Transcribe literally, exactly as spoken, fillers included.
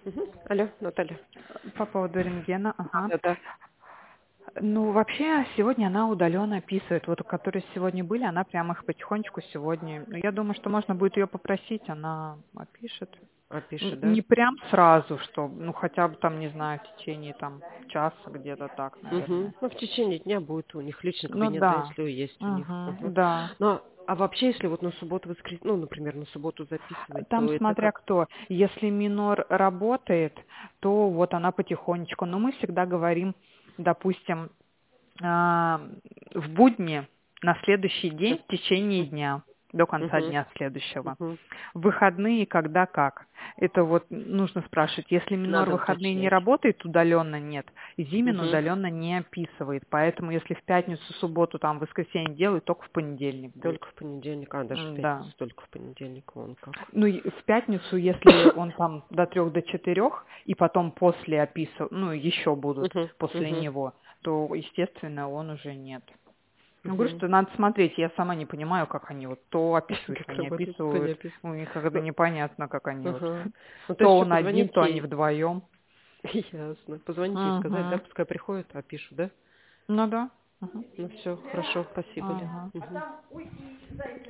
Мгм. Алло, Наталья. По поводу рентгена, ага. Да, да. Ну, вообще, сегодня она удаленно описывает. Вот, у которой сегодня были, она прямо их потихонечку сегодня. Ну, я думаю, что можно будет ее попросить, она опишет. А, Н- пишет, да? Не прям сразу, что, ну, хотя бы там, не знаю, в течение там часа где-то так, Угу. наверное. Ну, в течение дня будет у них личный Ну, кабинет, да, да. если есть у них. Угу. Угу, да. Ну, а а вообще, если вот на субботу, воскресенье, ну, например, на субботу записывать, Там то это смотря как? кто. Если минор работает, то вот она потихонечку. Но мы всегда говорим, допустим, а, в будни на следующий день в течение дня, до конца Угу. дня следующего. Угу. В выходные когда как. Это вот нужно спрашивать. Если минор в Надо выходные не уточнять. работает, удаленно нет. Зимин Угу. удаленно не описывает. Поэтому если в пятницу, субботу, там, в воскресенье делает, только в понедельник будет. Только в понедельник, а даже в М, Да. пятницу, только в понедельник, вон как. Ну, и в пятницу, если он там до трех, до четырех, и потом после описывают, ну, еще будут Угу. после Угу. него, то, естественно, он уже нет. Ну, говорю, Угу. что надо смотреть, я сама не понимаю, как они вот то описывают, то Как не работает, то не описывают. описывает. У них как-то Ну, непонятно, как они вот. ага. Ну, то есть То что, он один, позвонить то они ей. вдвоем. Ясно. Позвонить ей и сказать, да, Угу. пускай приходит, опишу, да? Ну да. Угу. Ну все, хорошо, спасибо, Лен. Ага. Мгм.